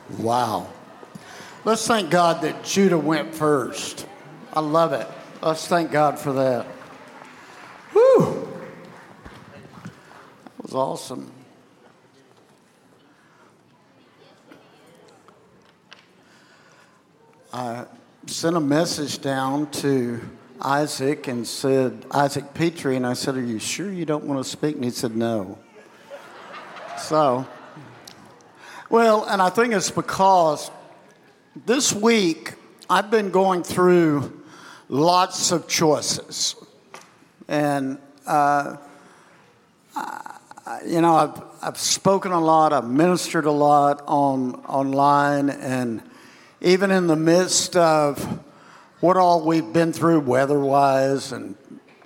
Wow. Let's thank God that Judah went first. I love it. Let's thank God for that. Whew. That was awesome. I sent a message down to Isaac and said, Isaac Petrie, and I said, are you sure you don't want to speak? And he said, no. So, well, and I think it's because this week I've been going through lots of choices. And, I've spoken a lot, I've ministered a lot online, and even in the midst of what all we've been through weather-wise and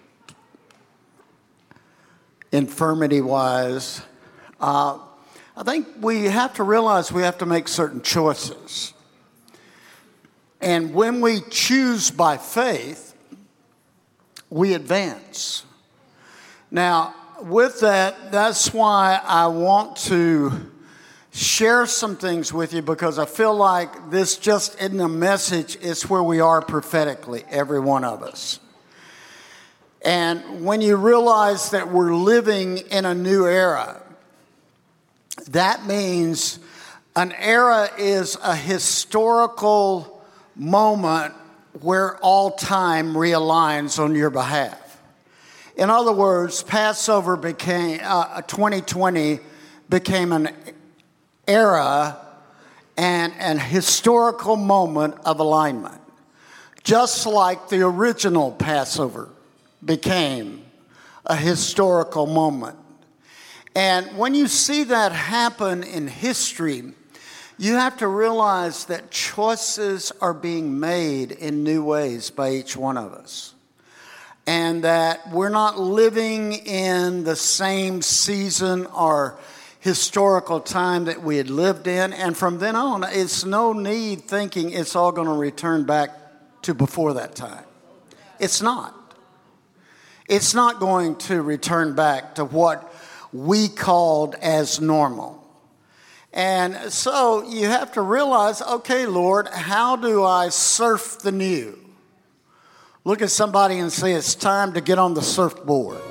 infirmity-wise, I think we have to realize we have to make certain choices. And when we choose by faith, we advance. Now, with that, that's why I want to share some things with you, because I feel like this just isn't a message, it's where we are prophetically, every one of us. And when you realize that we're living in a new era, that means an era is a historical moment where all time realigns on your behalf. In other words, Passover became, 2020 became an era and an historical moment of alignment, just like the original Passover became a historical moment. And when you see that happen in history, you have to realize that choices are being made in new ways by each one of us. And that we're not living in the same season or historical time that we had lived in. And from then on, it's no need thinking it's all going to return back to before that time. It's not. It's not going to return back to what we called as normal. And so you have to realize, okay, Lord, how do I surf the new? Look at somebody and say, it's time to get on the surfboard.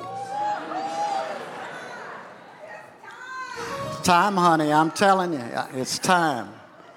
It's time, honey, I'm telling you, it's time.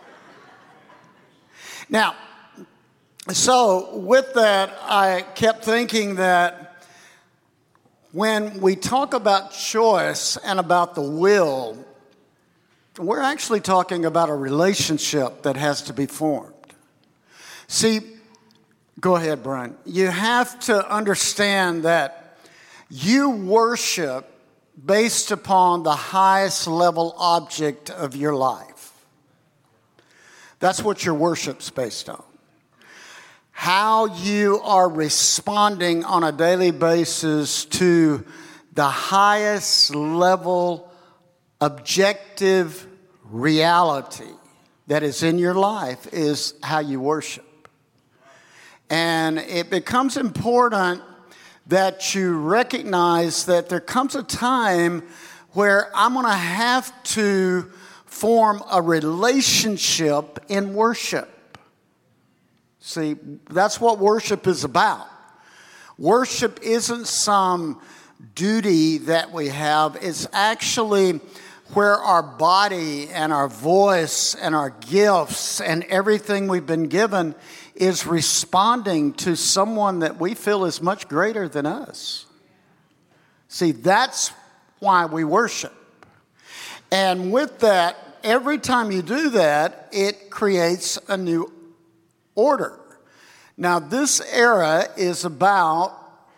Now, so with that, I kept thinking that when we talk about choice and about the will, we're actually talking about a relationship that has to be formed. See, go ahead, Brian. You have to understand that you worship based upon the highest level object of your life. That's what your worship's based on. How you are responding on a daily basis to the highest level objective reality that is in your life is how you worship. And it becomes important that you recognize that there comes a time where I'm going to have to form a relationship in worship. See, that's what worship is about. Worship isn't some duty that we have. It's actually where our body and our voice and our gifts and everything we've been given is responding to someone that we feel is much greater than us. See, that's why we worship. And with that, every time you do that, it creates a new order. Now, this era is about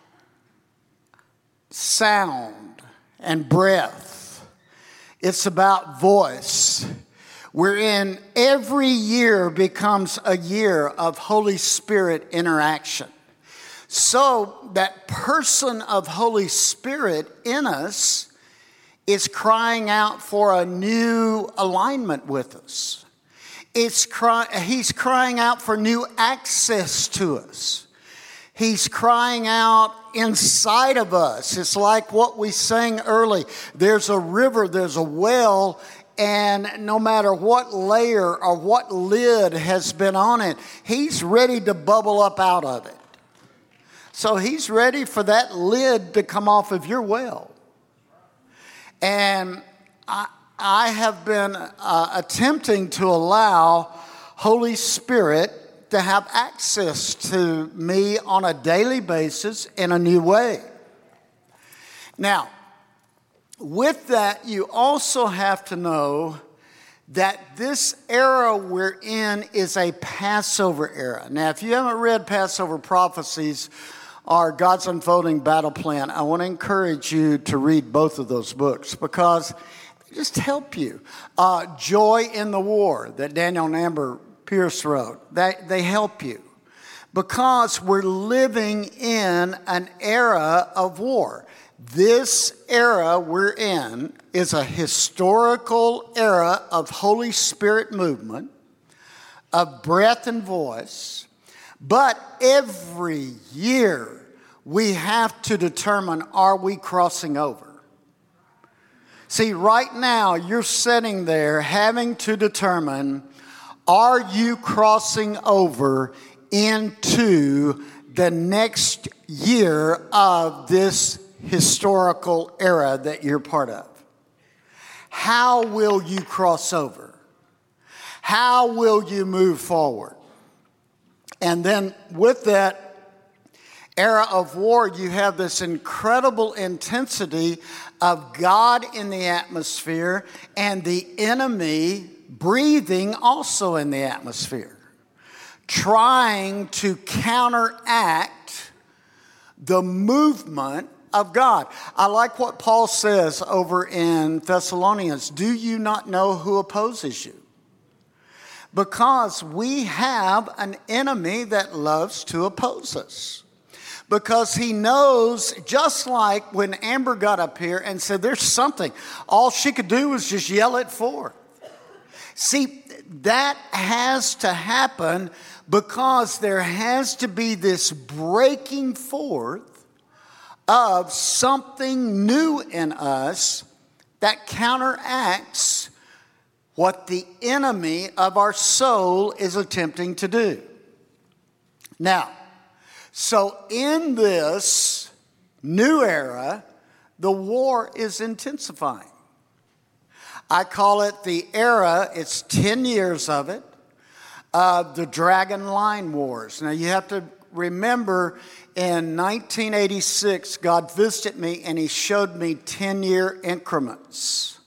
sound and breath. It's about voice. Wherein every year becomes a year of Holy Spirit interaction. So that person of Holy Spirit in us is crying out for a new alignment with us. He's crying out for new access to us. He's crying out inside of us. It's like what we sang early. There's a river, there's a well And no matter what layer or what lid has been on it, he's ready to bubble up out of it. So he's ready for that lid to come off of your well. And I have been attempting to allow Holy Spirit to have access to me on a daily basis in a new way. Now, with that, you also have to know that this era we're in is a Passover era. Now, if you haven't read Passover Prophecies or God's Unfolding Battle Plan, I want to encourage you to read both of those books because they just help you. Joy in the War that Daniel and Amber Pierce wrote, they help you because we're living in an era of war. This era we're in is a historical era of Holy Spirit movement, of breath and voice, but every year we have to determine, are we crossing over? See, right now you're sitting there having to determine, are you crossing over into the next year of this historical era that you're part of? How will you cross over? How will you move forward? And then with that era of war, you have this incredible intensity of God in the atmosphere and the enemy breathing also in the atmosphere, trying to counteract the movement of God. I like what Paul says over in Thessalonians. Do you not know who opposes you? Because we have an enemy that loves to oppose us. Because he knows, just like when Amber got up here and said there's something, all she could do was just yell it forth. See, that has to happen because there has to be this breaking forth of something new in us that counteracts what the enemy of our soul is attempting to do. Now, so in this new era, the war is intensifying. I call it the era, it's 10 years of it, of the Dragon Line Wars. Now you have to remember in 1986, God visited me and he showed me 10-year increments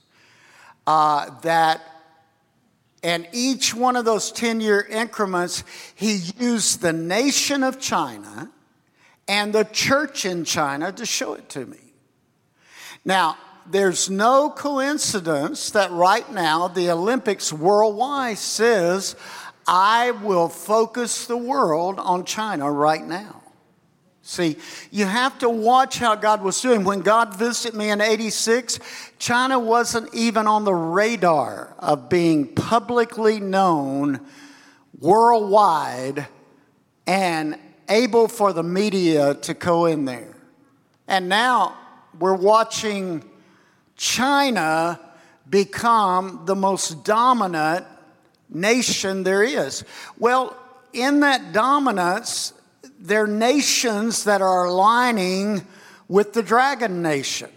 and each one of those 10-year increments, he used the nation of China and the church in China to show it to me. Now, there's no coincidence that right now the Olympics worldwide says, I will focus the world on China right now. See, you have to watch how God was doing. When God visited me in 86, China wasn't even on the radar of being publicly known worldwide and able for the media to go in there. And now we're watching China become the most dominant nation there is. Well, in that dominance, there are nations that are aligning with the dragon nation.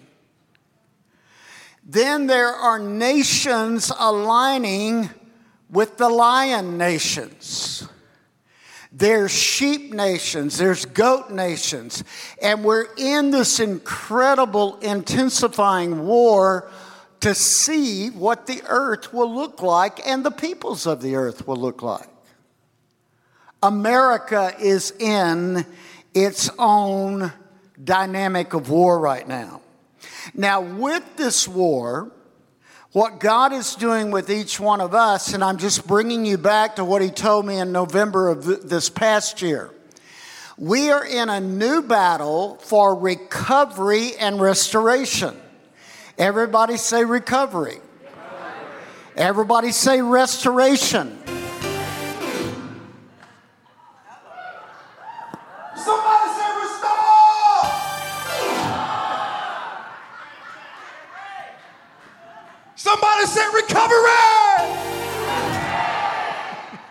Then there are nations aligning with the lion nations. There's sheep nations, there's goat nations. And we're in this incredible intensifying war to see what the earth will look like and the peoples of the earth will look like. America is in its own dynamic of war right now. Now, with this war, what God is doing with each one of us, and I'm just bringing you back to what he told me in November of this past year. We are in a new battle for recovery and restoration. Everybody say recovery. Everybody say restoration. Somebody say restore! Somebody say recovery!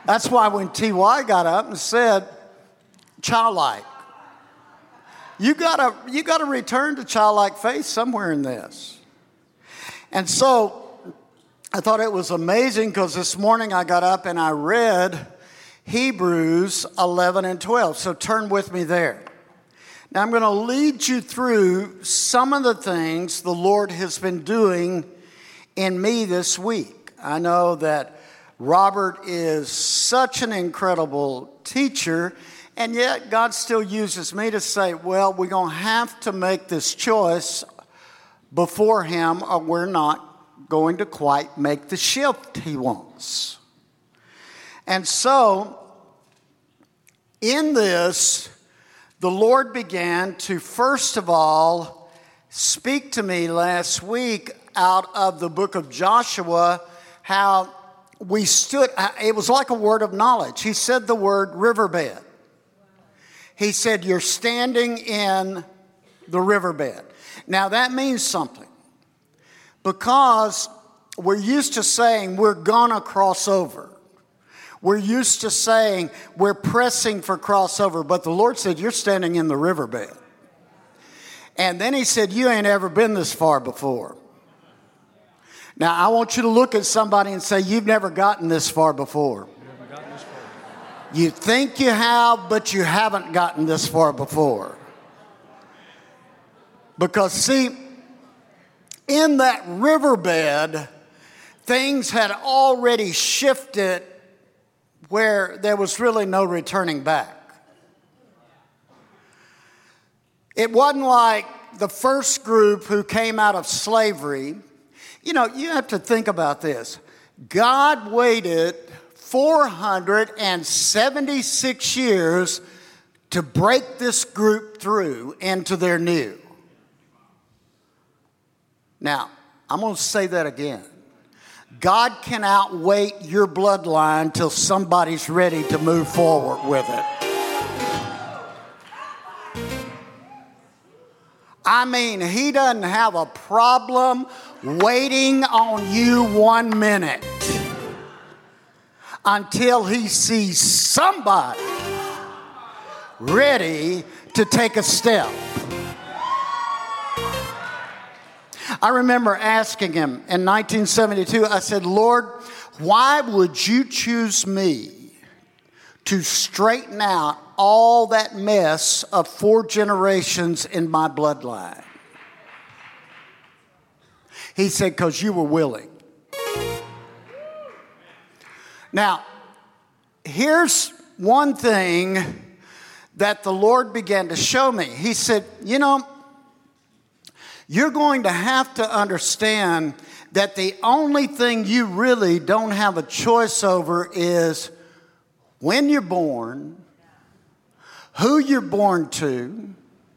That's why when T.Y. got up and said, childlike, you gotta return to childlike faith somewhere in this. And so I thought it was amazing because this morning I got up and I read Hebrews 11 and 12. So turn with me there. Now I'm going to lead you through some of the things the Lord has been doing in me this week. I know that Robert is such an incredible teacher, and yet God still uses me to say, well, we're going to have to make this choice before him or we're not going to quite make the shift he wants. And so, in this, the Lord began to, first of all, speak to me last week out of the book of Joshua, how we stood, it was like a word of knowledge. He said the word riverbed. He said, you're standing in the riverbed. Now that means something, because we're used to saying we're gonna cross over. We're used to saying we're pressing for crossover, but the Lord said, you're standing in the riverbed. And then he said, you ain't ever been this far before. Now, I want you to look at somebody and say, you've never gotten this far before. You think you have, but you haven't gotten this far before. Because, see, in that riverbed, things had already shifted where there was really no returning back. It wasn't like the first group who came out of slavery. You know, you have to think about this. God waited 476 years to break this group through into their new. Now, I'm going to say that again. God can outwait your bloodline till somebody's ready to move forward with it. I mean, he doesn't have a problem waiting on you 1 minute until he sees somebody ready to take a step. I remember asking him in 1972, I said, Lord, why would you choose me to straighten out all that mess of 4 generations in my bloodline? He said, because you were willing. Now, here's one thing that the Lord began to show me. He said, you know, you're going to have to understand that the only thing you really don't have a choice over is when you're born, who you're born to,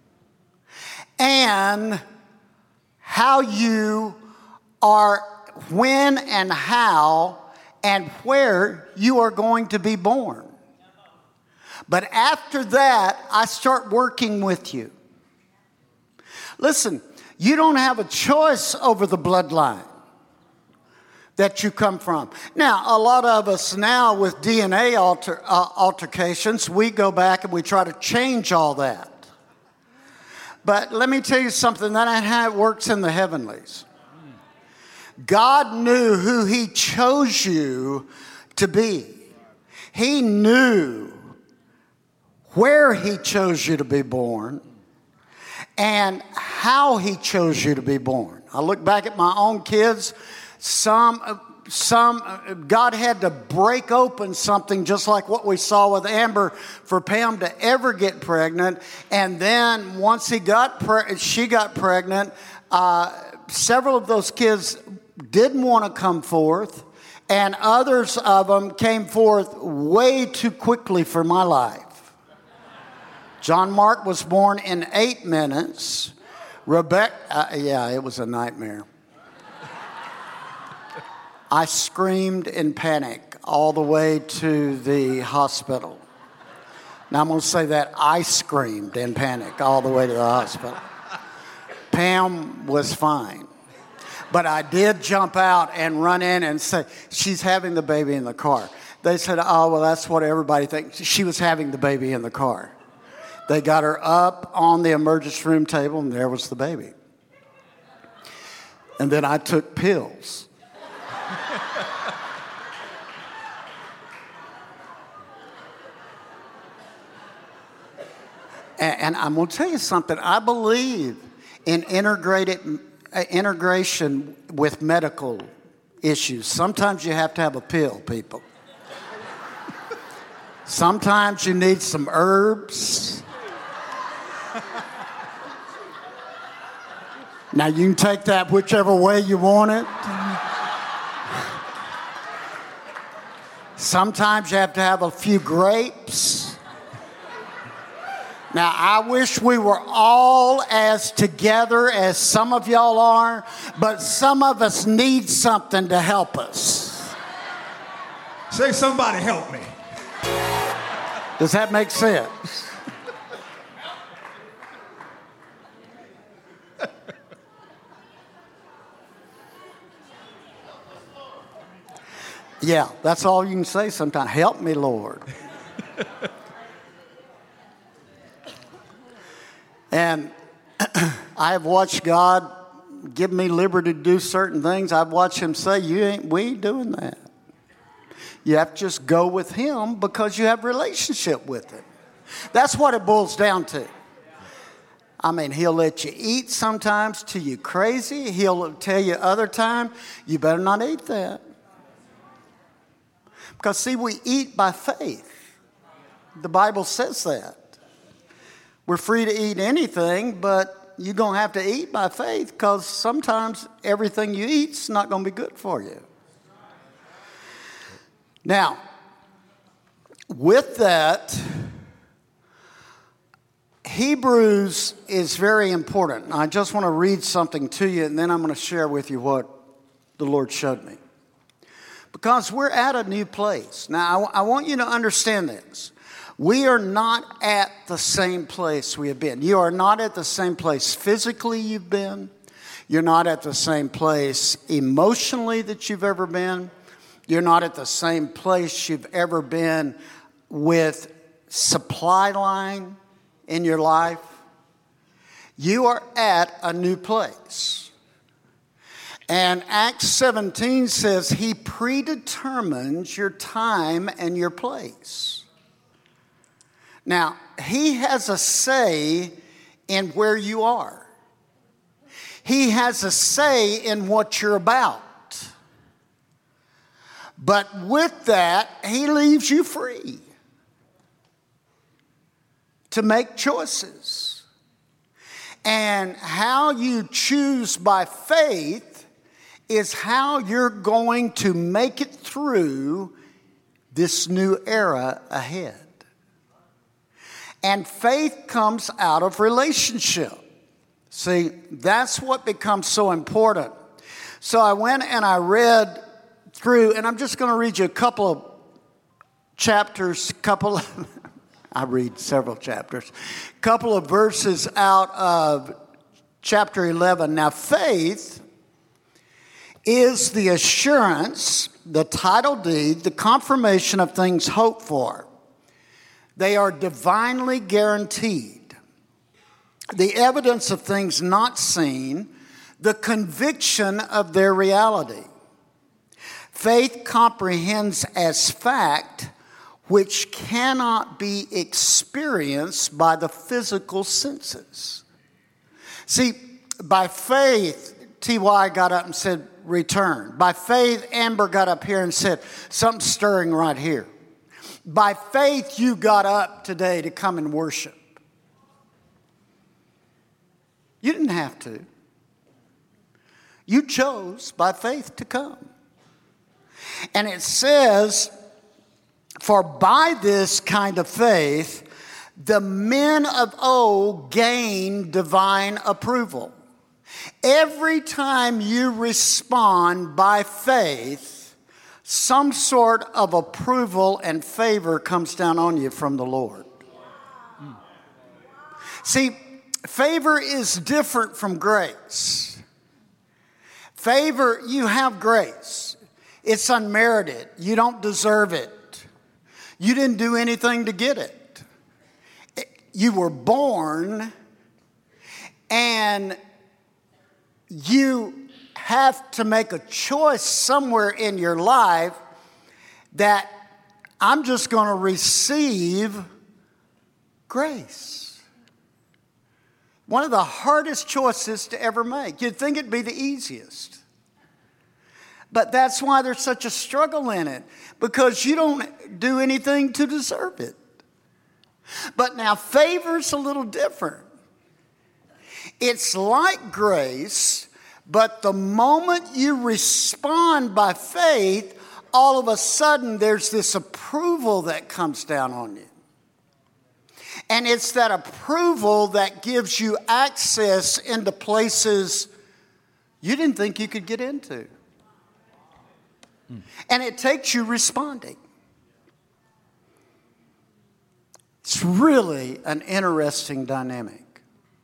and how you are, when and how and where you are going to be born. But after that, I start working with you. Listen, you don't have a choice over the bloodline that you come from. Now, a lot of us now with DNA altercations, we go back and we try to change all that. But let me tell you something, that ain't how it works in the heavenlies. God knew who he chose you to be. He knew where he chose you to be born and how he chose you to be born. I look back at my own kids. Some God had to break open something just like what we saw with Amber for Pam to ever get pregnant. And then once she got pregnant, several of those kids didn't want to come forth, and others of them came forth way too quickly for my life. John Mark was born in 8 minutes. Rebecca, it was a nightmare. I screamed in panic all the way to the hospital. Now I'm going to say that I screamed in panic all the way to the hospital. Pam was fine. But I did jump out and run in and say, she's having the baby in the car. They said, oh, well, that's what everybody thinks. She was having the baby in the car. They got her up on the emergency room table, and there was the baby. And then I took pills. And I'm going to tell you something. I believe in integration with medical issues. Sometimes you have to have a pill, people. Sometimes you need some herbs. Now, you can take that whichever way you want it. Sometimes you have to have a few grapes. Now, I wish we were all as together as some of y'all are, but some of us need something to help us. Say, somebody help me. Does that make sense? Yeah, that's all you can say sometimes. Help me, Lord. And I have watched God give me liberty to do certain things. I've watched him say, we ain't doing that. You have to just go with him because you have a relationship with him. That's what it boils down to. I mean, he'll let you eat sometimes till you're crazy. He'll tell you other time, you better not eat that. Because, see, we eat by faith. The Bible says that. We're free to eat anything, but you're going to have to eat by faith because sometimes everything you eat is not going to be good for you. Now, with that, Hebrews is very important. I just want to read something to you, and then I'm going to share with you what the Lord showed me. Because we're at a new place. Now, I want you to understand this. We are not at the same place we have been. You are not at the same place physically you've been. You're not at the same place emotionally that you've ever been. You're not at the same place you've ever been with supply line in your life. You are at a new place. And Acts 17 says he predetermines your time and your place. Now, he has a say in where you are. He has a say in what you're about. But with that, he leaves you free to make choices. And how you choose by faith is how you're going to make it through this new era ahead. And faith comes out of relationship. See, that's what becomes so important. So I went and I read through, and I'm just going to read you a couple of chapters, I read several chapters, couple of verses out of chapter 11. Now, faith is the assurance, the title deed, the confirmation of things hoped for. They are divinely guaranteed. The evidence of things not seen, the conviction of their reality. Faith comprehends as fact which cannot be experienced by the physical senses. See, by faith, T.Y. got up and said, return. By faith, Amber got up here and said, something's stirring right here. By faith, you got up today to come and worship. You didn't have to. You chose by faith to come. And it says, for by this kind of faith, the men of old gained divine approval. Every time you respond by faith, some sort of approval and favor comes down on you from the Lord. See, favor is different from grace. Favor, you have grace. It's unmerited. You don't deserve it. You didn't do anything to get it. You were born, and you have to make a choice somewhere in your life that I'm just going to receive grace. One of the hardest choices to ever make. You'd think it'd be the easiest. But that's why there's such a struggle in it, because you don't do anything to deserve it. But now favor's a little different. It's like grace, but the moment you respond by faith, all of a sudden there's this approval that comes down on you. And it's that approval that gives you access into places you didn't think you could get into. And it takes you responding. It's really an interesting dynamic.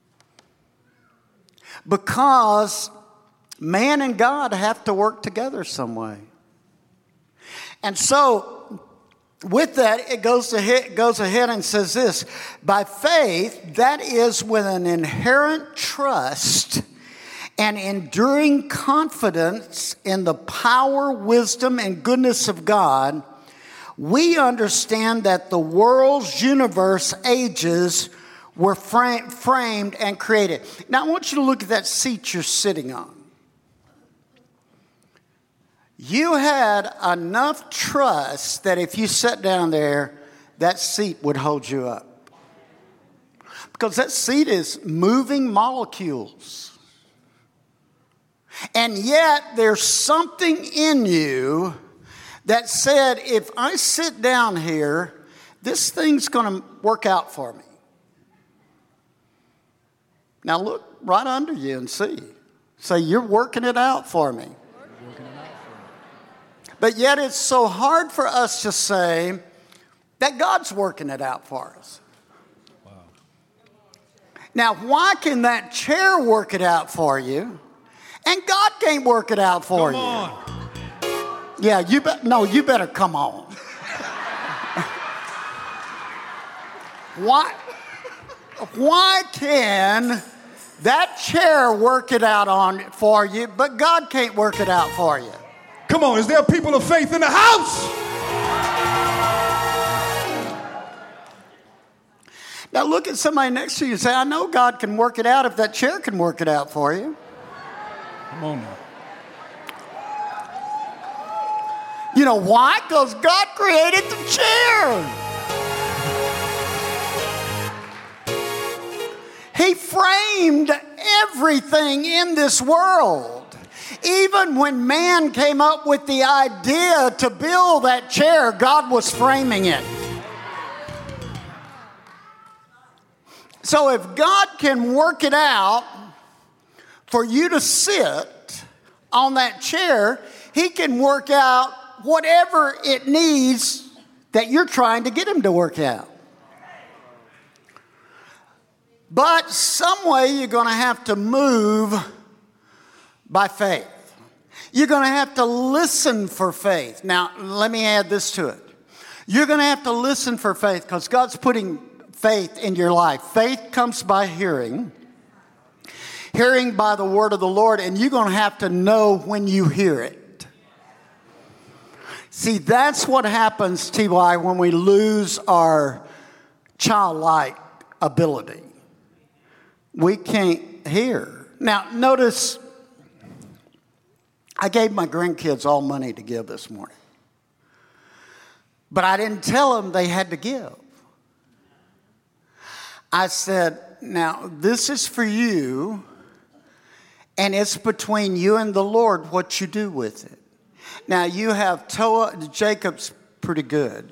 Because man and God have to work together some way. And so, with that, it goes ahead and says this: by faith, that is with an inherent trust and enduring confidence in the power, wisdom, and goodness of God, we understand that the world's universe ages were framed and created. Now, I want you to look at that seat you're sitting on. You had enough trust that if you sat down there, that seat would hold you up. Because that seat is moving molecules. And yet, there's something in you that said, if I sit down here, this thing's going to work out for me. Now, look right under you and see. Say, you're working it out for me. But yet, it's so hard for us to say that God's working it out for us. Wow. Now, why can that chair work it out for you? And God can't work it out for you. Come on. Yeah, you better come on. Why can that chair work it out for you, but God can't work it out for you? Come on, is there people of faith in the house? Now look at somebody next to you and say, I know God can work it out if that chair can work it out for you. Come on now. You know why? Because God created the chair. He framed everything in this world. Even when man came up with the idea to build that chair, God was framing it. So if God can work it out for you to sit on that chair, He can work out whatever it needs that you're trying to get Him to work out. But some way you're going to have to move by faith. You're going to have to listen for faith. Now, let me add this to it. You're going to have to listen for faith because God's putting faith in your life. Faith comes by hearing. Hearing by the word of the Lord, and you're going to have to know when you hear it. See, that's what happens, T.Y., when we lose our childlike ability. We can't hear. Now, notice, I gave my grandkids all money to give this morning. But I didn't tell them they had to give. I said, now, this is for you, and it's between you and the Lord what you do with it. Now, you have Toa. Jacob's pretty good.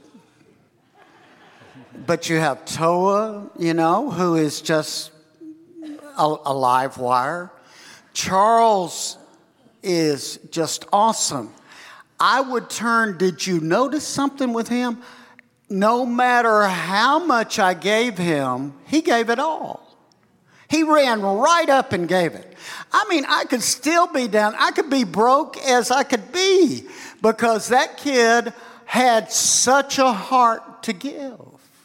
But you have Toa, who is just a live wire. Charles is just awesome. I would turn, did you notice something with him? No matter how much I gave him, he gave it all. He ran right up and gave it. I mean, I could still be down. I could be broke as I could be because that kid had such a heart to give.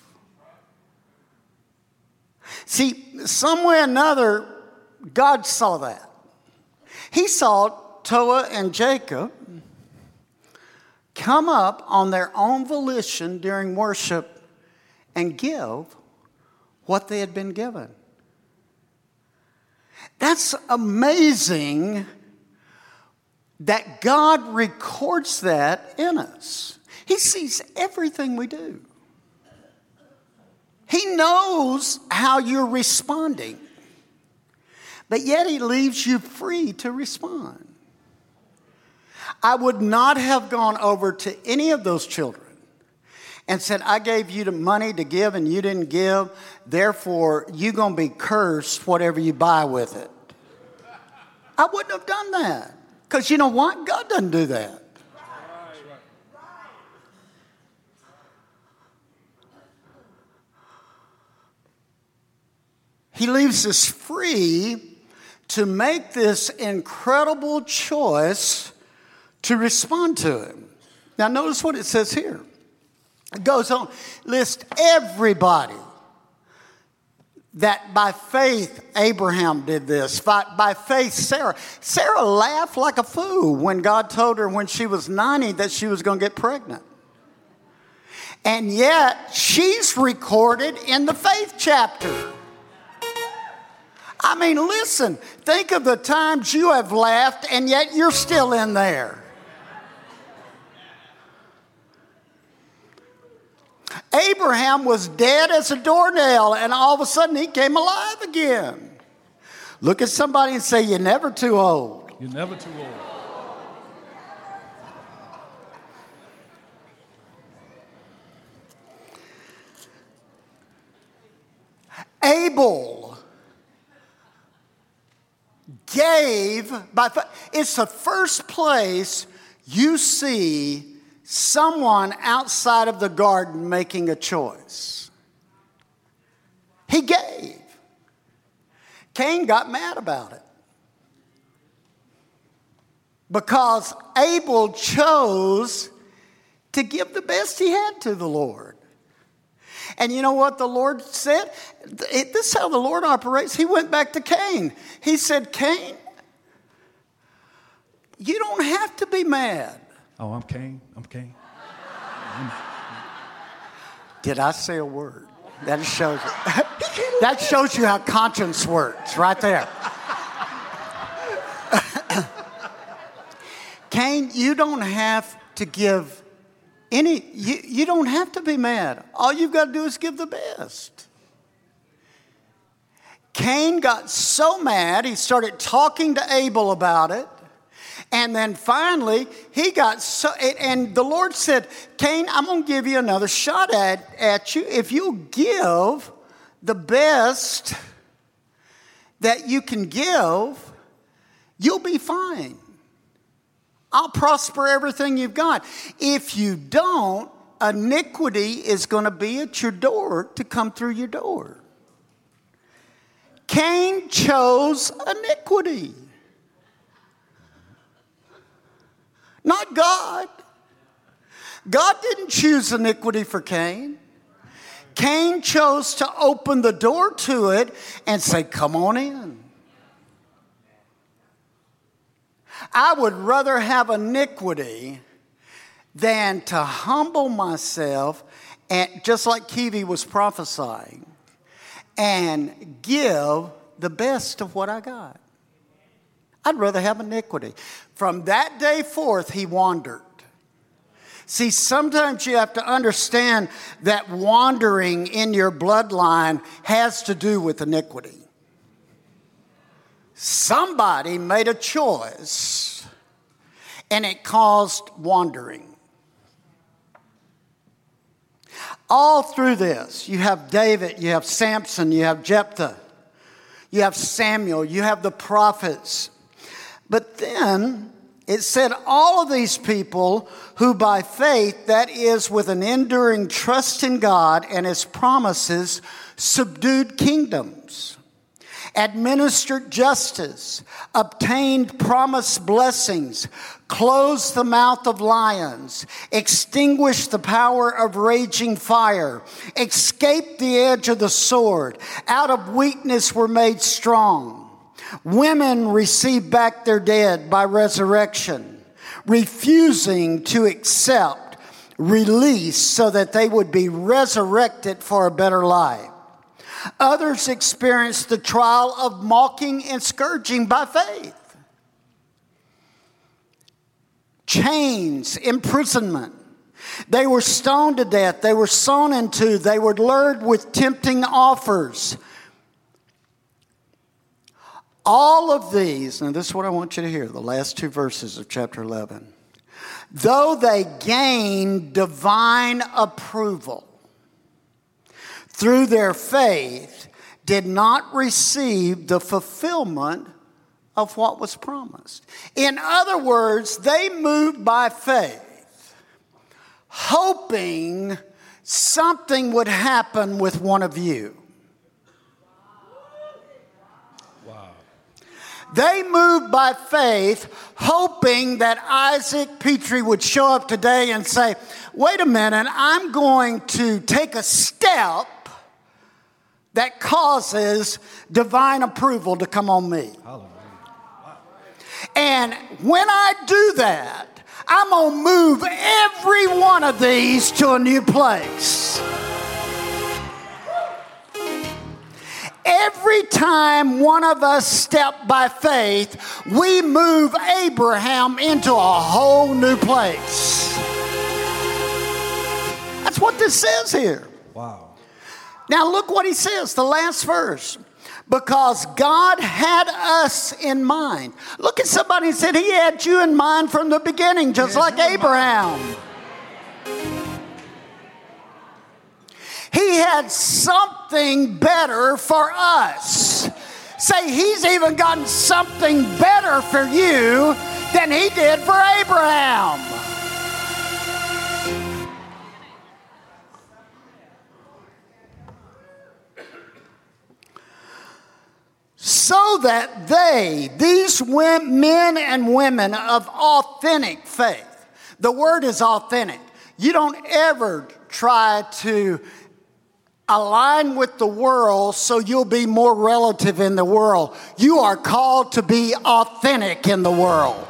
See, some way or another, God saw that. He saw Toa and Jacob come up on their own volition during worship and give what they had been given. That's amazing that God records that in us. He sees everything we do. He knows how you're responding, but yet he leaves you free to respond. I would not have gone over to any of those children and said, I gave you the money to give and you didn't give, therefore you're going to be cursed whatever you buy with it. I wouldn't have done that. Because you know what? God doesn't do that. He leaves us free to make this incredible choice to respond to him. Now notice what it says here. It goes on, list everybody that by faith Abraham did this. By faith Sarah. Sarah laughed like a fool when God told her when she was 90 that she was going to get pregnant. And yet she's recorded in the faith chapter. I mean, listen, think of the times you have laughed and yet you're still in there. Abraham was dead as a doornail and all of a sudden he came alive again. Look at somebody and say, you're never too old. You're never too old. Abel gave by faith. It's the first place you see someone outside of the garden making a choice. He gave. Cain got mad about it because Abel chose to give the best he had to the Lord. And you know what the Lord said? This is how the Lord operates. He went back to Cain. He said, Cain, you don't have to be mad. Oh, I'm Cain. I'm. Did I say a word? That shows you. That shows you how conscience works, right there. Cain, you don't have to give you don't have to be mad. All you've got to do is give the best. Cain got so mad, he started talking to Abel about it. And then finally, he got so, and the Lord said, Cain, I'm going to give you another shot at you. If you give the best that you can give, you'll be fine. I'll prosper everything you've got. If you don't, iniquity is going to be at your door to come through your door. Cain chose iniquity. Not God. God didn't choose iniquity for Cain. Cain chose to open the door to it and say, come on in. I would rather have iniquity than to humble myself, and just like Kiwi was prophesying, and give the best of what I got. I'd rather have iniquity. From that day forth, he wandered. See, sometimes you have to understand that wandering in your bloodline has to do with iniquity. Somebody made a choice, and it caused wandering. All through this, you have David, you have Samson, you have Jephthah, you have Samuel, you have the prophets. But then it said all of these people who by faith, that is with an enduring trust in God and his promises, subdued kingdoms administered justice, obtained promised blessings, closed the mouth of lions, extinguished the power of raging fire, escaped the edge of the sword, out of weakness were made strong. Women received back their dead by resurrection, refusing to accept release so that they would be resurrected for a better life. Others experienced the trial of mocking and scourging by faith. Chains, imprisonment. They were stoned to death. They were sown into. They were lured with tempting offers. All of these, and this is what I want you to hear, the last two verses of chapter 11. Though they gained divine approval through their faith, did not receive the fulfillment of what was promised. In other words, they moved by faith, hoping something would happen with one of you. Wow. They moved by faith, hoping that Isaac Petrie would show up today and say, wait a minute, I'm going to take a step that causes divine approval to come on me. Hallelujah. And when I do that, I'm going to move every one of these to a new place. Every time one of us step by faith, we move Abraham into a whole new place. That's what this says here. Wow. Now look what he says, the last verse. Because God had us in mind. Look at somebody and said, he had you in mind from the beginning, just like Abraham. He had something better for us. Say, he's even gotten something better for you than he did for Abraham. So that these men and women of authentic faith, the word is authentic. You don't ever try to align with the world so you'll be more relative in the world. You are called to be authentic in the world.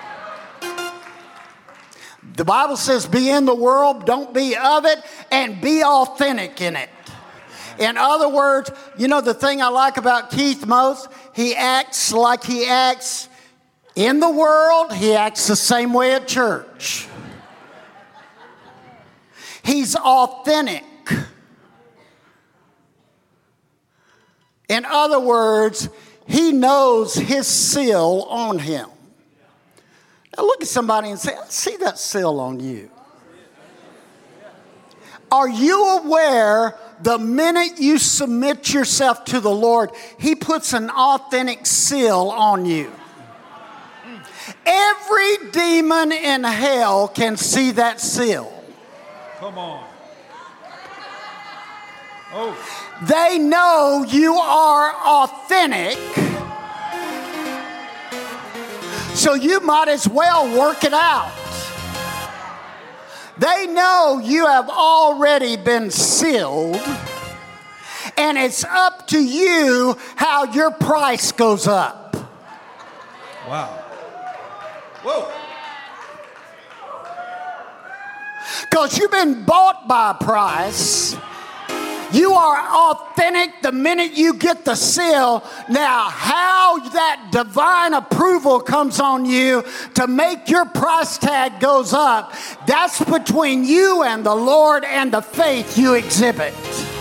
The Bible says be in the world, don't be of it, and be authentic in it. In other words, you know the thing I like about Keith most? He acts like he acts in the world. He acts the same way at church. He's authentic. In other words, he knows his seal on him. Now look at somebody and say, I see that seal on you. Are you aware the minute you submit yourself to the Lord, he puts an authentic seal on you? Every demon in hell can see that seal. Come on. Oh. They know you are authentic, so you might as well work it out. They know you have already been sealed, and it's up to you how your price goes up. Wow. Whoa. Because you've been bought by a price. You are authentic the minute you get the seal. Now, how that divine approval comes on you to make your price tag goes up, that's between you and the Lord and the faith you exhibit.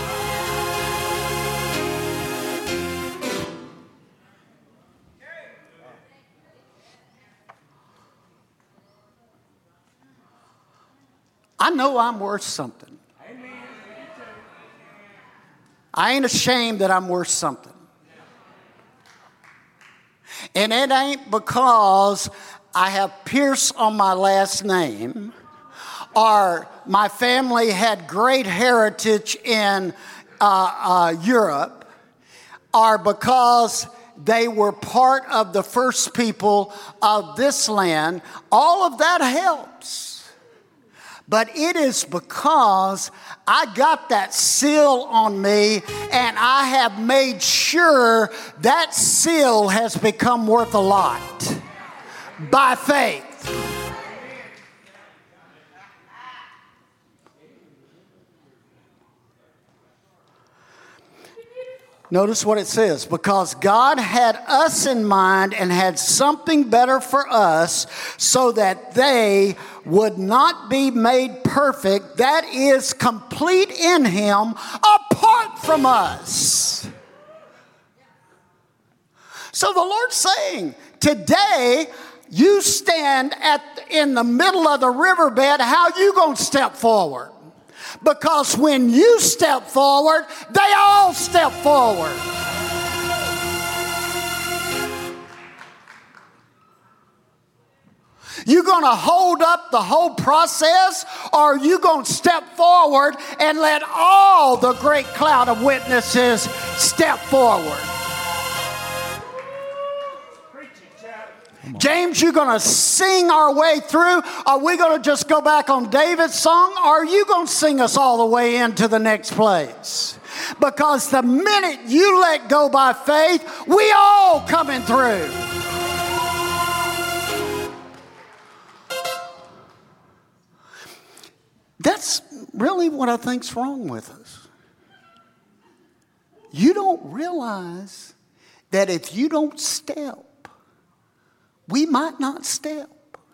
I know I'm worth something. I ain't ashamed that I'm worth something. And it ain't because I have Pierce on my last name or my family had great heritage in Europe. are because they were part of the first people of this land. All of that helps. But it is because I got that seal on me and I have made sure that seal has become worth a lot by faith. Notice what it says, because God had us in mind and had something better for us so that they would not be made perfect, that is, complete in Him, apart from us. So the Lord's saying, today you stand in the middle of the riverbed, how you going to step forward? Because when you step forward, they all step forward. You going to hold up the whole process, or are you going to step forward and let all the great cloud of witnesses step forward? James, you going to sing our way through? Are we going to just go back on David's song? Or are you going to sing us all the way into the next place? Because the minute you let go by faith, we all coming through. That's really what I think's wrong with us. You don't realize that if you don't step, we might not step.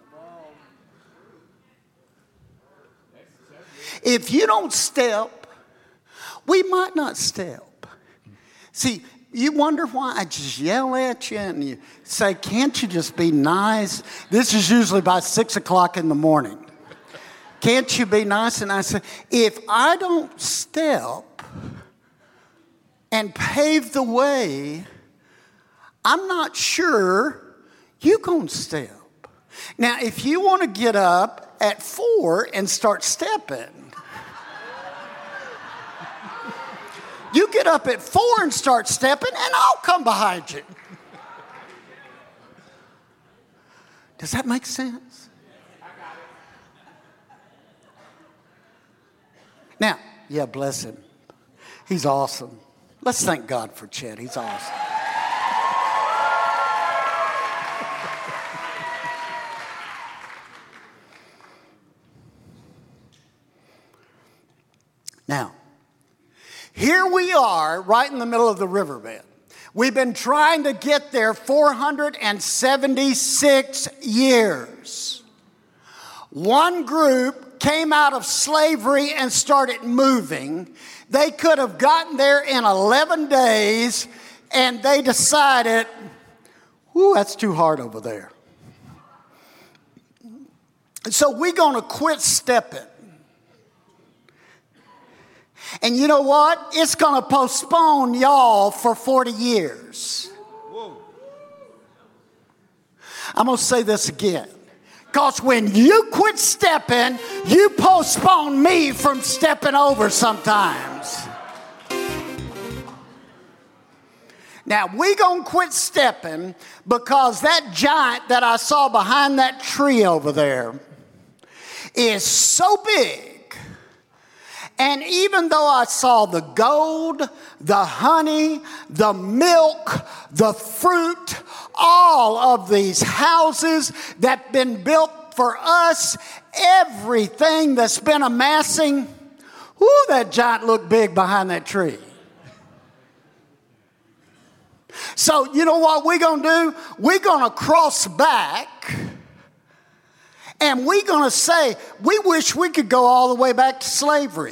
If you don't step, we might not step. See, you wonder why I just yell at you and you say, can't you just be nice? This is usually by 6 o'clock in the morning. Can't you be nice? And I say, if I don't step and pave the way, I'm not sure you're going to step. Now, if you want to get up at 4 and start stepping, you get up at 4 and start stepping, and I'll come behind you. Does that make sense? Now, yeah, bless him. He's awesome. Let's thank God for Chet. He's awesome. Now, here we are right in the middle of the riverbed. We've been trying to get there 476 years. One group came out of slavery and started moving. They could have gotten there in 11 days, and they decided, that's too hard over there. So we're going to quit stepping. And you know what? It's going to postpone y'all for 40 years. Whoa. I'm going to say this again. Because when you quit stepping, you postpone me from stepping over sometimes. Now, we're going to quit stepping because that giant that I saw behind that tree over there is so big. And even though I saw the gold, the honey, the milk, the fruit, all of these houses that been built for us, everything that's been amassing, that giant looked big behind that tree. So you know what we're going to do? We're going to cross back. And we're going to say, we wish we could go all the way back to slavery.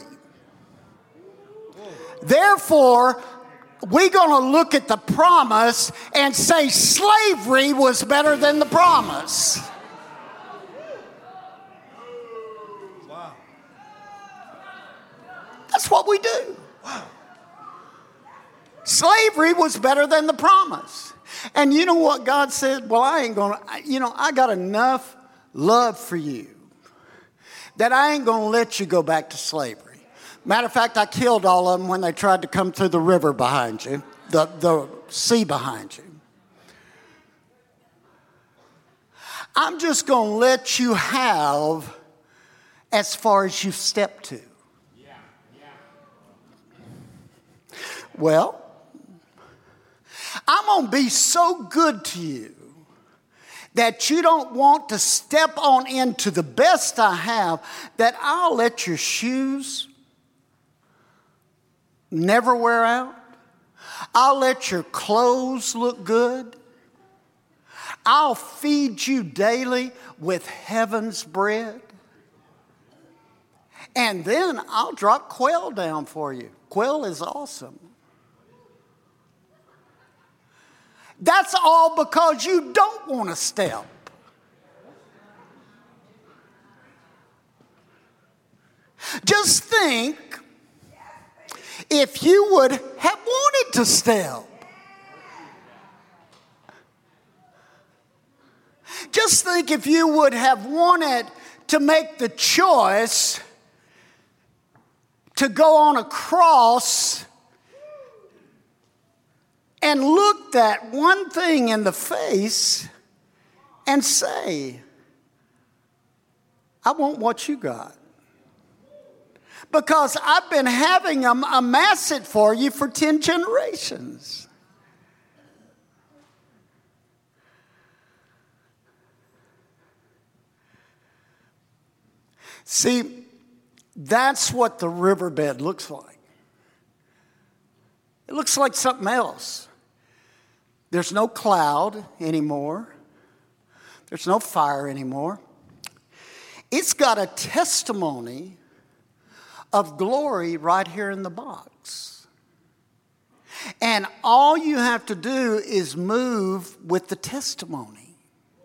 Therefore, we're going to look at the promise and say slavery was better than the promise. Wow. That's what we do. Wow. Slavery was better than the promise. And you know what God said? Well, I ain't going to, I got enough love for you that I ain't going to let you go back to slavery. Matter of fact, I killed all of them when they tried to come through the river behind you. the sea behind you. I'm just going to let you have as far as you've stepped to. Well, I'm going to be so good to you that you don't want to step on into the best I have, that I'll let your shoes never wear out. I'll let your clothes look good. I'll feed you daily with heaven's bread. And then I'll drop quail down for you. Quail is awesome. That's all because you don't want to step. Just think if you would have wanted to step. Just think if you would have wanted to make the choice to go on a cross and look that one thing in the face and say, I want what you got. Because I've been having them amass it for you for 10 generations. See, that's what the riverbed looks like. It looks like something else. There's no cloud anymore. There's no fire anymore. It's got a testimony of glory right here in the box. And all you have to do is move with the testimony.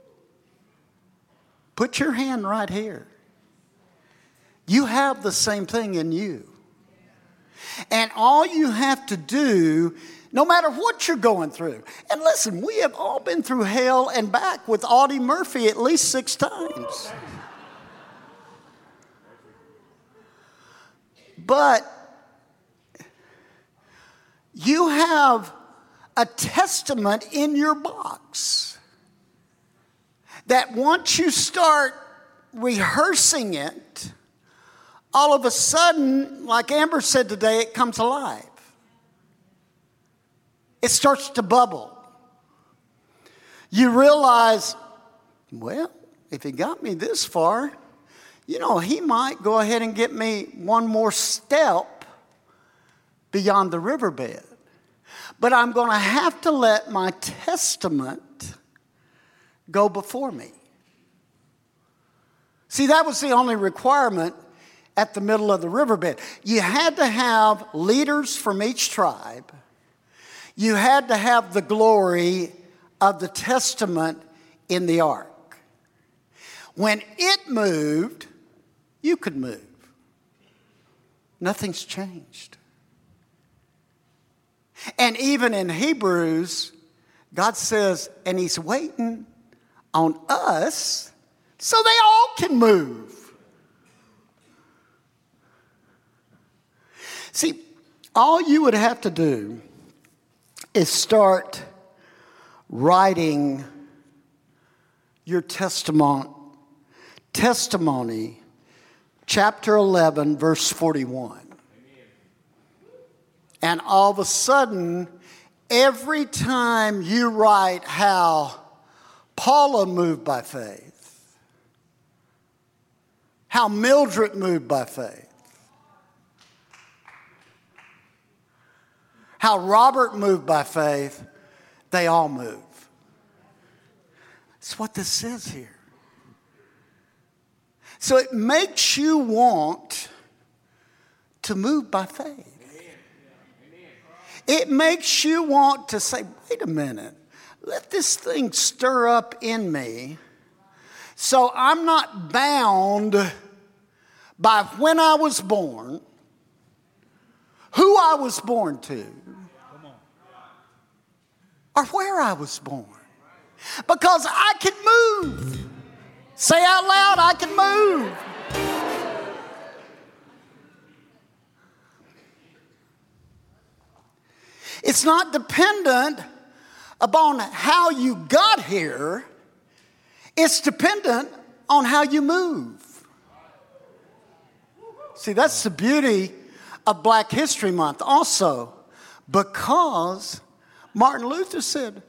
Put your hand right here. You have the same thing in you. And all you have to do, no matter what you're going through, and listen, we have all been through hell and back with Audie Murphy at least 6 times. But you have a testament in your box that once you start rehearsing it, all of a sudden, like Amber said today, it comes alive. It starts to bubble. You realize, well, if he got me this far, he might go ahead and get me one more step beyond the riverbed. But I'm going to have to let my testament go before me. See, that was the only requirement at the middle of the riverbed. You had to have leaders from each tribe. You had to have the glory of the testament in the ark. When it moved, you could move. Nothing's changed. And even in Hebrews, God says, and He's waiting on us so they all can move. See, all you would have to do is start writing your testimony, chapter 11, verse 41. And all of a sudden, every time you write how Paula moved by faith, how Mildred moved by faith, how Robert moved by faith, they all move. That's what this says here. So it makes you want to move by faith. It makes you want to say, wait a minute, let this thing stir up in me so I'm not bound by when I was born, who I was born to, or where I was born. Because I can move. Say out loud, I can move. It's not dependent upon how you got here. It's dependent on how you move. See, that's the beauty of Black History Month also, because Martin Luther said,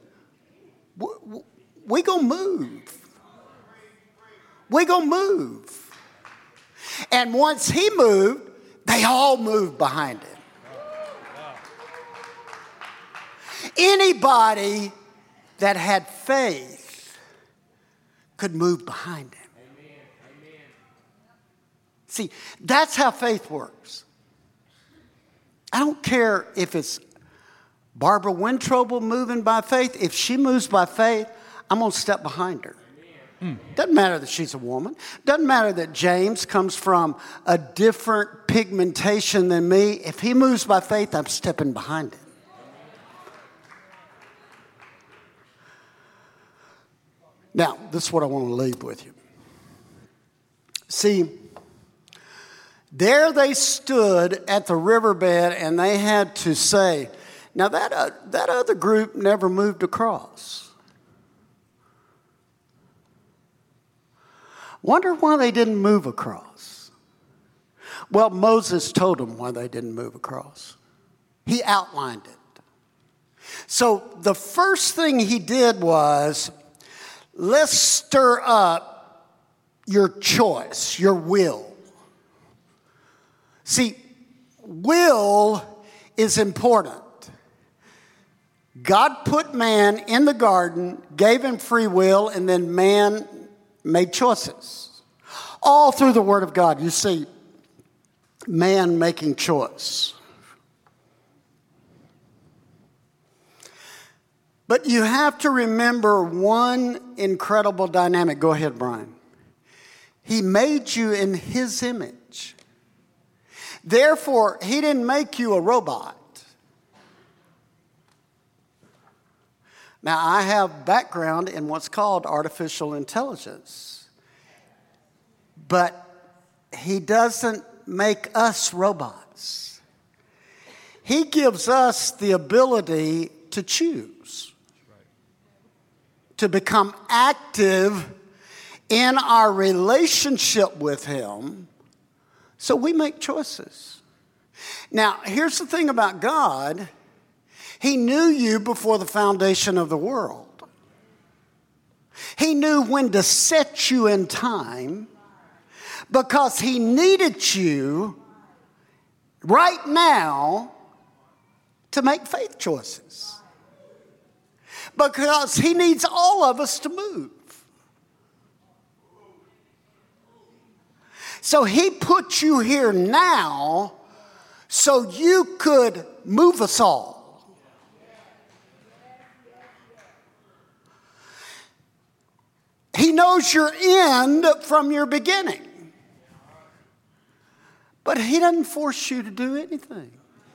we gonna move. We gonna move. And once he moved, they all moved behind him. Anybody that had faith could move behind him. See, that's how faith works. I don't care if it's Barbara Wintroble moving by faith. If she moves by faith, I'm going to step behind her. Doesn't matter that she's a woman. Doesn't matter that James comes from a different pigmentation than me. If he moves by faith, I'm stepping behind him. Now, this is what I want to leave with you. See, there they stood at the riverbed and they had to say, now that other group never moved across. Wonder why they didn't move across. Well, Moses told them why they didn't move across. He outlined it. So the first thing he did was, let's stir up your choice, your will. See, will is important. God put man in the garden, gave him free will, and then man made choices. All through the Word of God, you see man making choice. But you have to remember one incredible dynamic. Go ahead, Brian. He made you in his image. Therefore, he didn't make you a robot. Now, I have background in what's called artificial intelligence. But he doesn't make us robots. He gives us the ability to choose, to become active in our relationship with him. So we make choices. Now, here's the thing about God. He knew you before the foundation of the world. He knew when to set you in time because he needed you right now to make faith choices. Because he needs all of us to move. So he put you here now so you could move us all. He knows your end from your beginning. But he doesn't force you to do anything.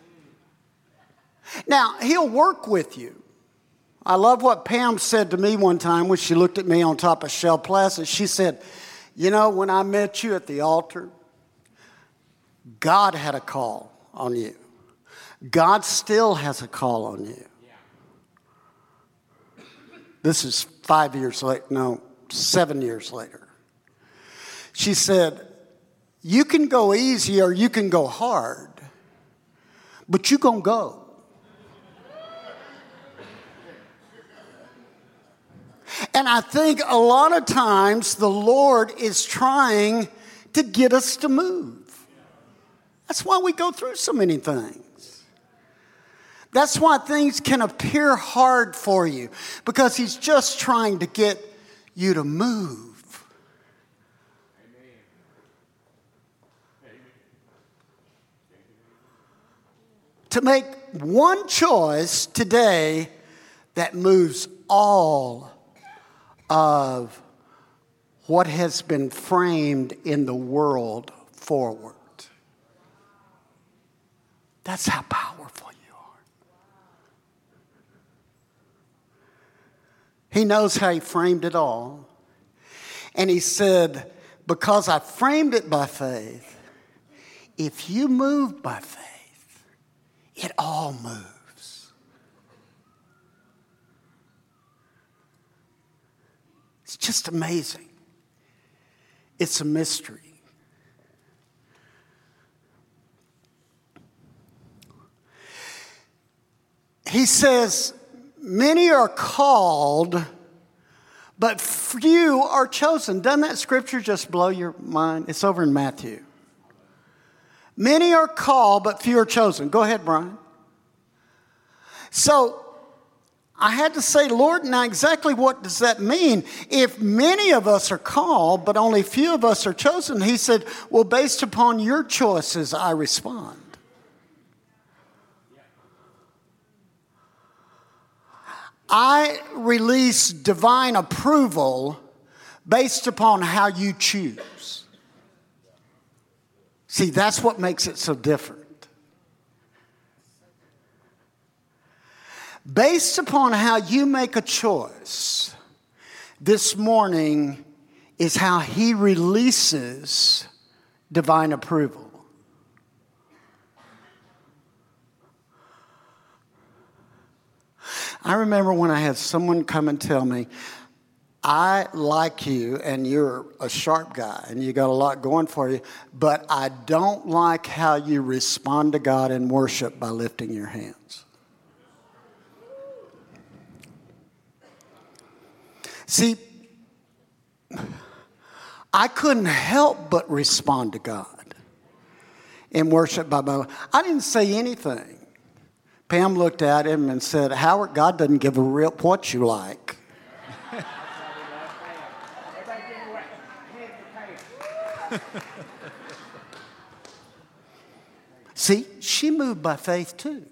Now, he'll work with you. I love what Pam said to me one time when she looked at me on top of Shell Plaza. She said, you know, when I met you at the altar, God had a call on you. God still has a call on you. This is 5 years later, no, 7 years later. She said, you can go easy or you can go hard, but you're going to go. And I think a lot of times the Lord is trying to get us to move. That's why we go through so many things. That's why things can appear hard for you, because he's just trying to get you to move. To make one choice today that moves all of what has been framed in the world forward. That's how powerful you are. He knows how he framed it all. And he said, because I framed it by faith, if you move by faith, it all moves. just amazing. It's a mystery. He says, many are called, but few are chosen. Doesn't that scripture just blow your mind? It's over in Matthew. Many are called, but few are chosen. Go ahead, Brian. So I had to say, Lord, now exactly what does that mean? If many of us are called, but only few of us are chosen, he said, well, based upon your choices, I respond. I release divine approval based upon how you choose. See, that's what makes it so different. Based upon how you make a choice, this morning is how he releases divine approval. I remember when I had someone come and tell me, I like you and you're a sharp guy and you got a lot going for you, but I don't like how you respond to God in worship by lifting your hands. See, I couldn't help but respond to God in worship by my life. I didn't say anything. Pam looked at him and said, Howard, God doesn't give a rip what you like. See, she moved by faith too.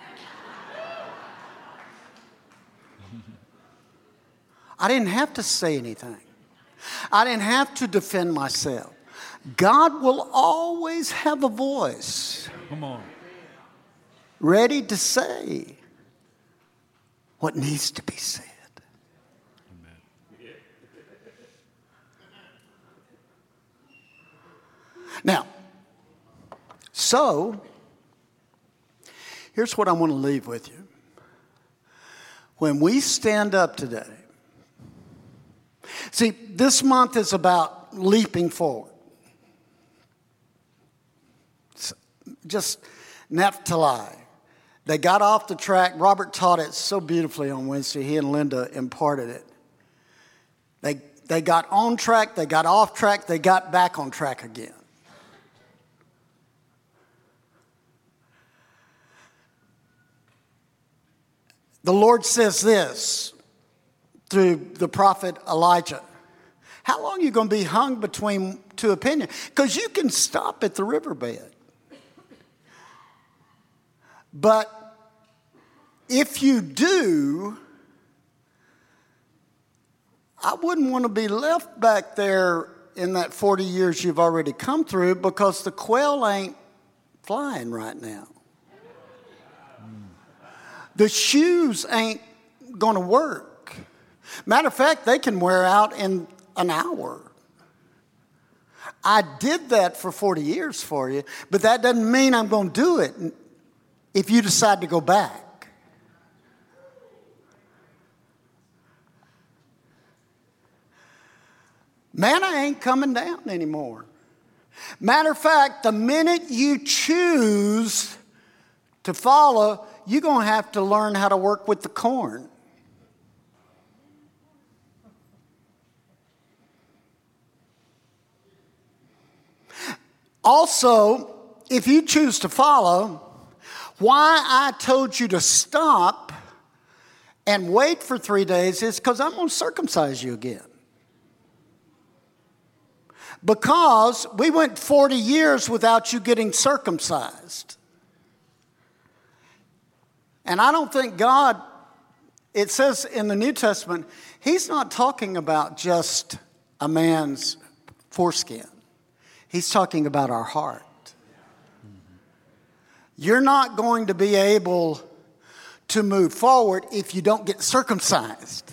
I didn't have to say anything. I didn't have to defend myself. God will always have a voice. Come on. Ready to say what needs to be said. Amen. Now, so, here's what I want to leave with you. When we stand up today, see, this month is about leaping forward. It's just Naphtali. They got off the track. Robert taught it so beautifully on Wednesday. He and Linda imparted it. They got on track, they got off track, they got back on track again. The Lord says this through the prophet Elijah. How long are you going to be hung between two opinions? Because you can stop at the riverbed. But if you do, I wouldn't want to be left back there in that 40 years you've already come through, because the quail ain't flying right now. The shoes ain't going to work. Matter of fact, they can wear out in an hour. I did that for 40 years for you, but that doesn't mean I'm going to do it if you decide to go back. Manna ain't coming down anymore. Matter of fact, the minute you choose to follow, you're going to have to learn how to work with the corn. Also, if you choose to follow, why I told you to stop and wait for 3 days is because I'm going to circumcise you again. Because we went 40 years without you getting circumcised. And I don't think God, it says in the New Testament, he's not talking about just a man's foreskin. He's talking about our heart. You're not going to be able to move forward if you don't get circumcised.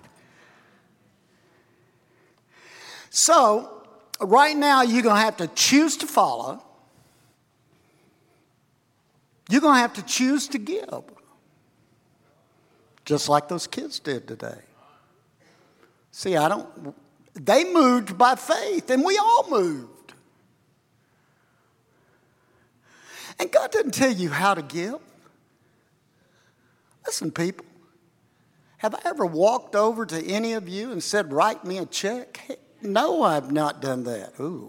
So, right now, you're going to have to choose to follow. You're going to have to choose to give. Just like those kids did today. See, they moved by faith, and we all moved. And God doesn't tell you how to give. Listen, people, have I ever walked over to any of you and said, write me a check? Hey, no, I've not done that. Ooh,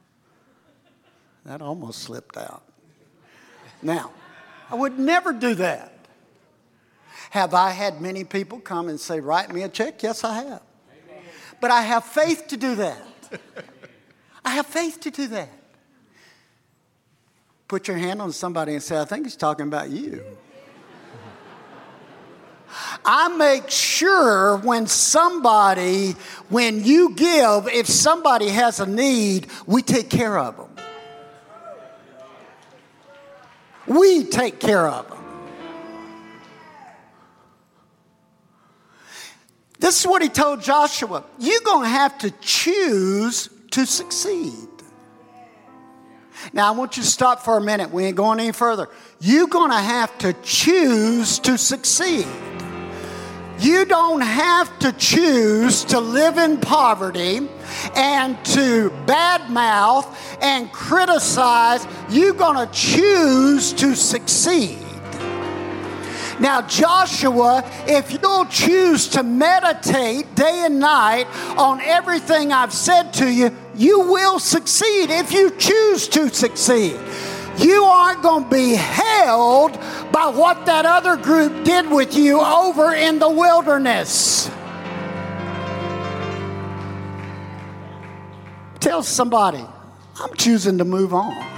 that almost slipped out. Now, I would never do that. Have I had many people come and say, write me a check? Yes, I have. But I have faith to do that. I have faith to do that. Put your hand on somebody and say, I think he's talking about you. I make sure when you give, if somebody has a need, we take care of them. We take care of them. This is what he told Joshua. You're going to have to choose to succeed. Now, I want you to stop for a minute. We ain't going any further. You're going to have to choose to succeed. You don't have to choose to live in poverty and to badmouth and criticize. You're going to choose to succeed. Now, Joshua, if you'll choose to meditate day and night on everything I've said to you, you will succeed if you choose to succeed. You aren't going to be held by what that other group did with you over in the wilderness. Tell somebody, I'm choosing to move on.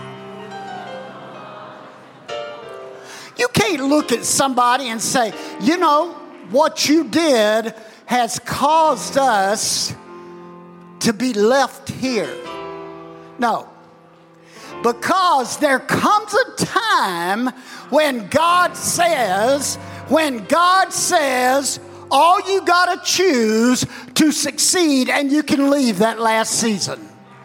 You can't look at somebody and say, you know, what you did has caused us to be left here. No. Because there comes a time when God says, all you got to choose to succeed, and you can leave that last season.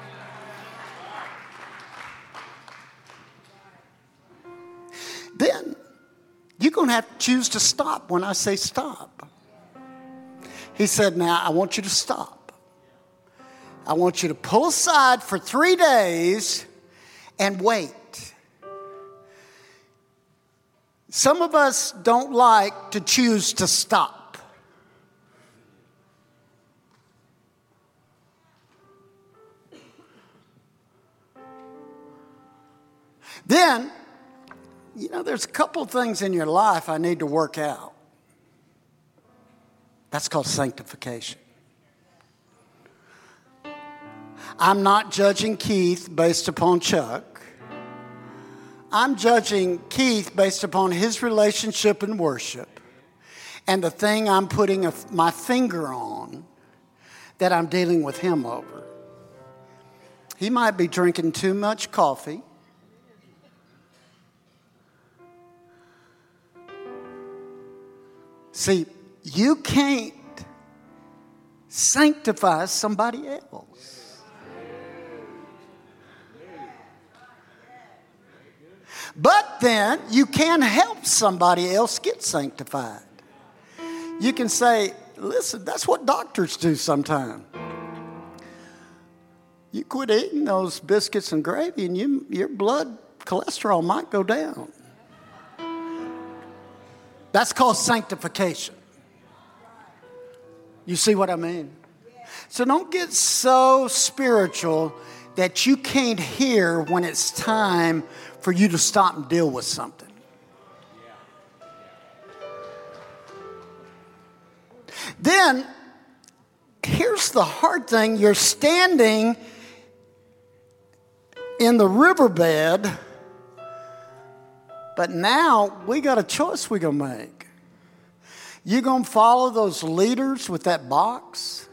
Then you're going to have to choose to stop when I say stop. He said, now I want you to stop. I want you to pull aside for 3 days and wait. Some of us don't like to choose to stop. Then, you know, there's a couple of things in your life I need to work out. That's called sanctification. I'm not judging Keith based upon Chuck. I'm judging Keith based upon his relationship and worship and the thing I'm putting my finger on that I'm dealing with him over. He might be drinking too much coffee. See, you can't sanctify somebody else. But then you can help somebody else get sanctified. You can say, listen, that's what doctors do sometimes. You quit eating those biscuits and gravy and your blood cholesterol might go down. That's called sanctification. You see what I mean? So don't get so spiritual that you can't hear when it's time for you to stop and deal with something. Then, here's the hard thing. You're standing in the riverbed, but now we got a choice we're going to make. You going to follow those leaders with that box?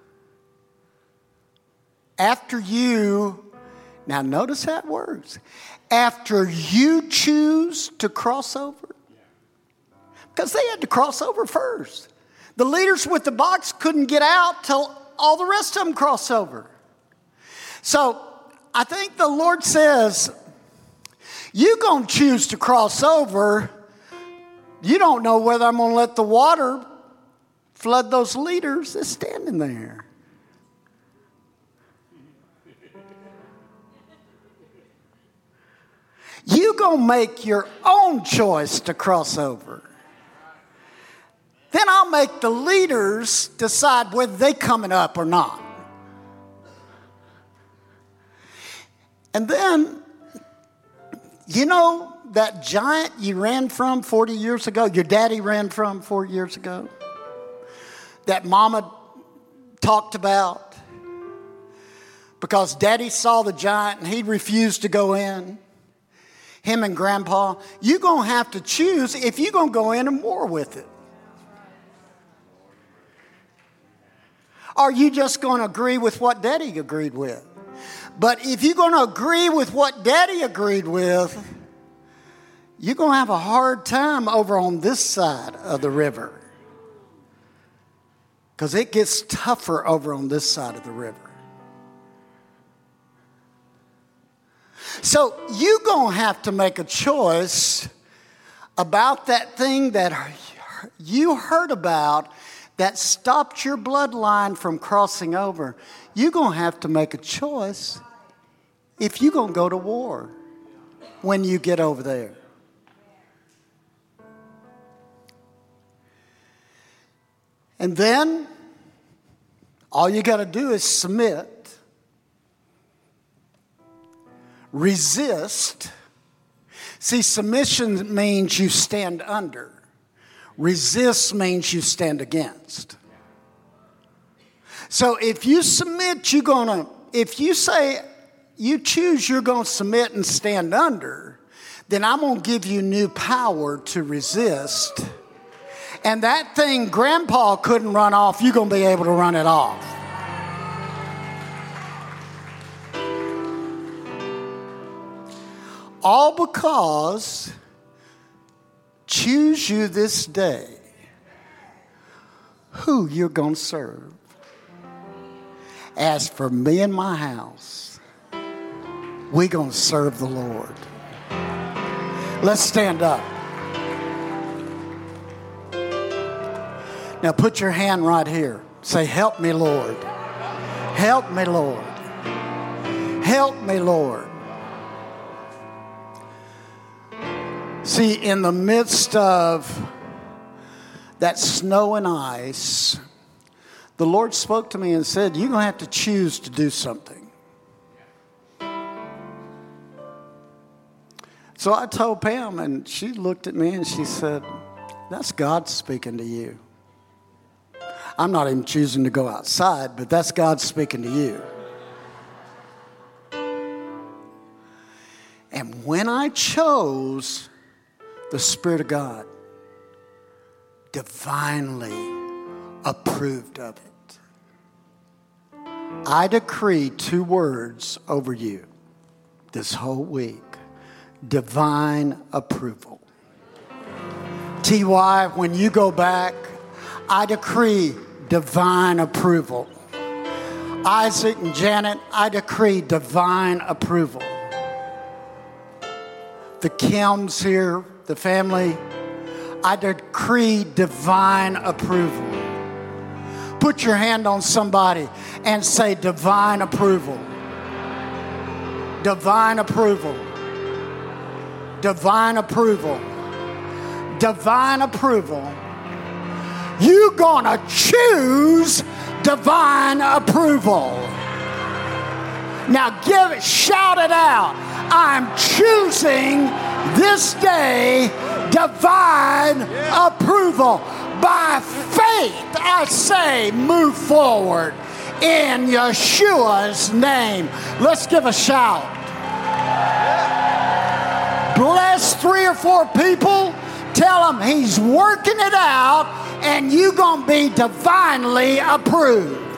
Now notice how it works. After you choose to cross over, because they had to cross over first. The leaders with the box couldn't get out till all the rest of them cross over. So I think the Lord says, you're going to choose to cross over. You don't know whether I'm going to let the water flood those leaders that's standing there. You gonna make your own choice to cross over. Then I'll make the leaders decide whether they coming up or not. And then, you know that giant you ran from 40 years ago, your daddy ran from 4 years ago, that mama talked about, because daddy saw the giant and he refused to go in, him and grandpa, you're going to have to choose if you're going to go in and war with it. Or are you just going to agree with what daddy agreed with? But if you're going to agree with what daddy agreed with, you're going to have a hard time over on this side of the river. Because it gets tougher over on this side of the river. So you're going to have to make a choice about that thing that you heard about that stopped your bloodline from crossing over. You're going to have to make a choice if you're going to go to war when you get over there. And then all you got to do is submit. Resist. See, submission means you stand under. Resist means you stand against. So if you submit, if you say you choose you're going to submit and stand under, then I'm going to give you new power to resist. And that thing Grandpa couldn't run off, you're going to be able to run it off. All because choose you this day who you're going to serve. As for me and my house, we're going to serve the Lord. Let's stand up. Now put your hand right here. Say, help me, Lord. Help me, Lord. Help me, Lord. See, in the midst of that snow and ice, the Lord spoke to me and said, you're going to have to choose to do something. So I told Pam, and she looked at me and she said, that's God speaking to you. I'm not even choosing to go outside, but that's God speaking to you. And when I chose, the Spirit of God divinely approved of it. I decree 2 words over you this whole week. Divine approval. T.Y., when you go back, I decree divine approval. Isaac and Janet, I decree divine approval. The Kims here, the family, I decree divine approval. Put your hand on somebody and say divine approval. Divine approval. Divine approval. Divine approval. You're gonna choose divine approval. Now give it, shout it out. I'm choosing this day divine approval. By faith, I say, move forward in Yeshua's name. Let's give a shout. Bless 3 or 4 people. Tell them he's working it out and you're going to be divinely approved.